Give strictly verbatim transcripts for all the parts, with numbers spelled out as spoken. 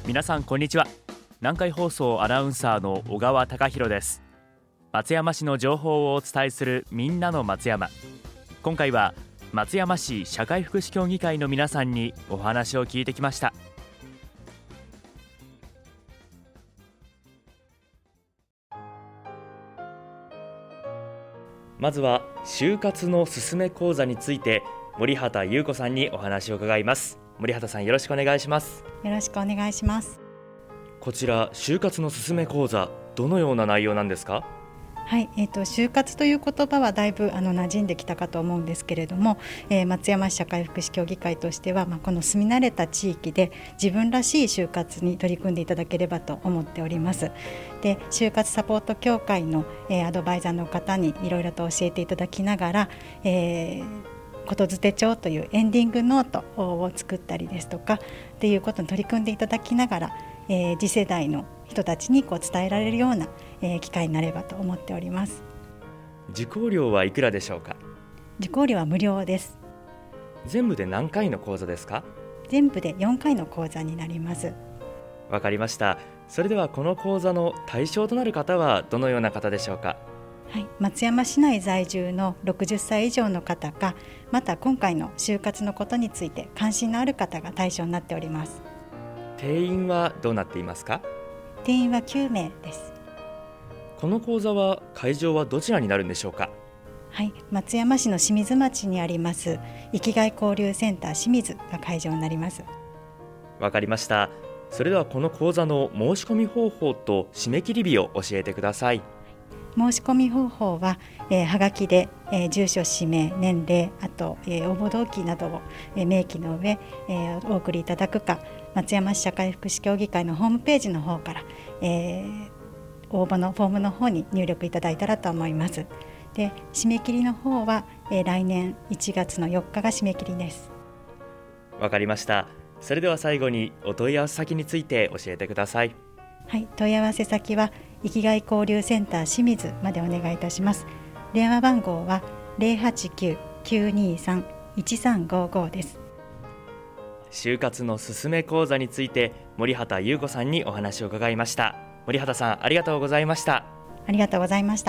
皆さんこんにちは。南海放送アナウンサーの小川貴博です。松山市の情報をお伝えするみんなの松山。今回は松山市社会福祉協議会の皆さんにお話を聞いてきました。まずは就活のすすめ講座について森畑優子さんにお話を伺います。森畑さん、よろしくお願いします。 よろしくお願いします。 こちら就活のすすめ講座、どのような内容なんですか？ はい、えーと、就活という言葉はだいぶあの馴染んできたかと思うんですけれども、えー、松山市社会福祉協議会としては、まあ、この住み慣れた地域で自分らしい就活に取り組んでいただければと思っております。で、就活サポート協会の、えー、アドバイザーの方にいろいろと教えていただきながら、えーことづて帳というエンディングノートを作ったりですとかっていうことに取り組んでいただきながら、えー、次世代の人たちにこう伝えられるような、えー、機会になればと思っております。 受講料はいくらでしょうか？ 受講料は無料です。 全部で何回の講座ですか？ 全部でよんかいの講座になります。 わかりました。それではこの講座の対象となる方はどのような方でしょうか？ はい、松山市内在住のろくじゅっさい以上の方か、また今回の就活のことについて関心のある方が対象になっております。 定員はどうなっていますか？ 定員はきゅうめいです。 この講座は会場はどちらになるんでしょうか？ はい、松山市の清水町にあります生きがい交流センター清水が会場になります。 わかりました。それではこの講座の申し込み方法と締め切り日を教えてください。 申し込み方法は、えー、はがきで、えー、住所、氏名、年齢、あと、えー、応募動機などを、えー、明記の上、えー、お送りいただくか、松山市社会福祉協議会のホームページの方から、えー、応募のフォームの方に入力いただいたらと思います。で、締め切りの方は、えー、来年いちがつのよっかが締め切りです。 わかりました。それでは最後にお問い合わせ先について教えてください。 はい、問い合わせ先は生きがい交流センター清水までお願いいたします。電話番号は ゼロはちきゅう きゅうにさん いちさんごご です。 就活のすすめ講座について森畑優子さんにお話を伺いました。森畑さん、ありがとうございました。 ありがとうございました。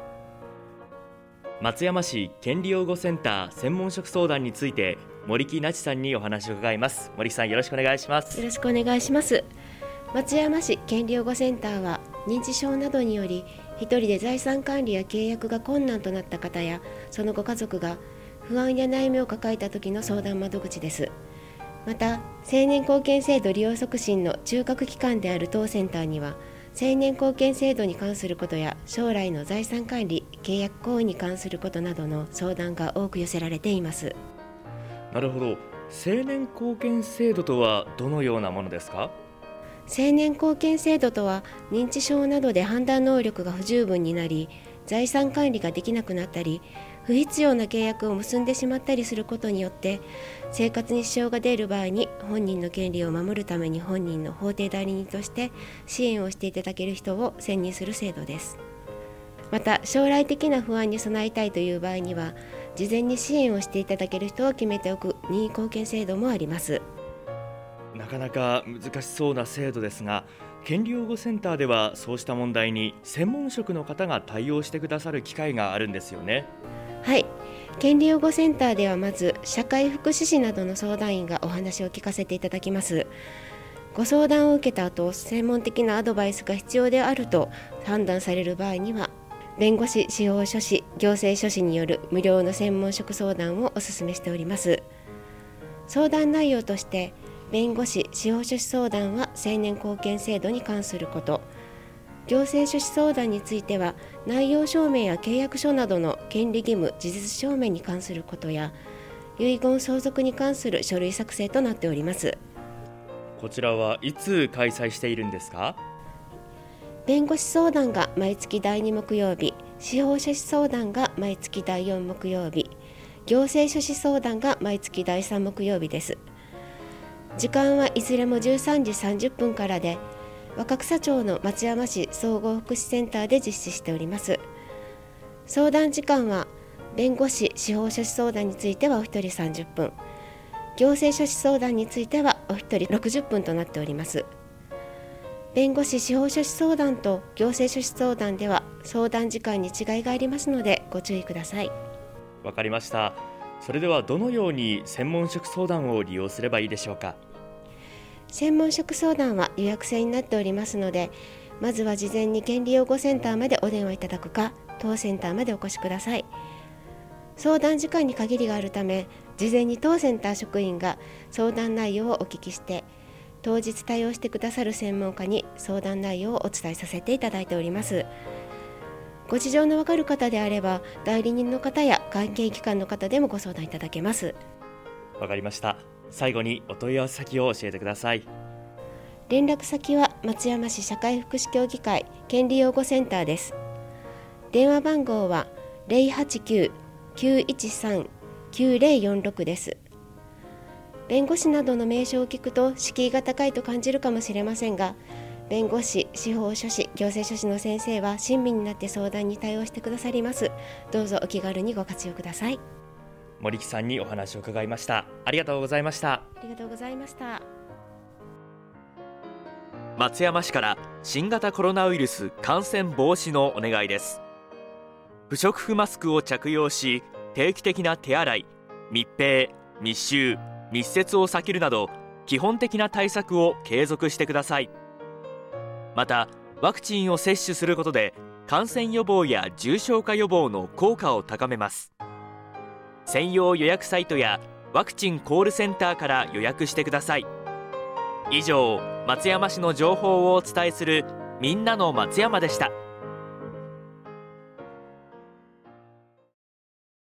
松山市権利擁護センター専門職相談について森木那智さんにお話を伺います。森木さん、よろしくお願いします。 よろしくお願いします。松山市権利擁護センターは認知症などにより一人で財産管理や契約が困難となった方やそのご家族が不安や悩みを抱えた時の相談窓口です。また、青年貢献制度利用促進の中核機関である当センターには青年貢献制度に関することや将来の財産管理、契約行為に関することなどの相談が多く寄せられています。 なるほど。青年貢献制度とはどのようなものですか？ 青年貢献制度とは、認知症などで判断能力が不十分になり財産管理ができなくなったり不必要な契約を結んでしまったりすることによって生活に支障が出る場合に本人の権利を守るために本人の法定代理人として支援をしていただける人を選任する制度です。また、将来的な不安に備えたいという場合には事前に支援をしていただける人を決めておく任意貢献制度もあります。 なかなか難しそうな制度ですが、権利擁護センターではそうした問題に専門職の方が対応してくださる機会があるんですよね。 はい、権利擁護センターではまず社会福祉士などの相談員がお話を聞かせていただきます。ご相談を受けた後、専門的なアドバイスが必要であると判断される場合には弁護士、司法書士、行政書士による無料の専門職相談をお勧めしております。相談内容として、弁護士・司法書士相談は青年貢献制度に関すること、行政書士相談については内容証明や契約書などの権利義務・事実証明に関することや遺言相続に関する書類作成となっております。 こちらはいつ開催しているんですか？ 弁護士相談が毎月だいに木曜日、司法書士相談が毎月だいよん木曜日、行政書士相談が毎月だいさん木曜日です。時間はいずれもじゅうさんじさんじゅっぷんからで、若草町の松山市総合福祉センターで実施しております。相談時間は弁護士・司法書士相談についてはお一人さんじゅっぷん、行政書士相談についてはお一人ろくじゅっぷんとなっております。 弁護士司法書士相談と行政書士相談では相談時間に違いがありますのでご注意ください。 わかりました。それではどのように専門職相談を利用すればいいでしょうか。 専門職相談は予約制になっておりますので、まずは事前に権利擁護センターまでお電話いただくか、当センターまでお越しください。相談時間に限りがあるため、事前に当センター職員が相談内容をお聞きして、当日対応してくださる専門家に相談内容をお伝えさせていただいております。ご事情のわかる方であれば、代理人の方や関係機関の方でもご相談いただけます。 わかりました。最後にお問い合わせ先を教えてください。 連絡先は松山市社会福祉協議会権利擁護センターです。電話番号は ゼロはちきゅう きゅういちさん きゅうゼロよんろく です。弁護士などの名称を聞くと敷居が高いと感じるかもしれませんが、弁護士、司法書士、行政書士の先生は親身になって相談に対応してくださります。どうぞお気軽にご活用ください。 森木さんにお話を伺いました。ありがとうございました。 ありがとうございました。 松山市から新型コロナウイルス感染防止のお願いです。不織布マスクを着用し、定期的な手洗い、密閉、密集、密接を避けるなど基本的な対策を継続してください。また、ワクチンを接種することで感染予防や重症化予防の効果を高めます。専用予約サイトやワクチンコールセンターから予約してください。以上、松山市の情報をお伝えするみんなの松山でした。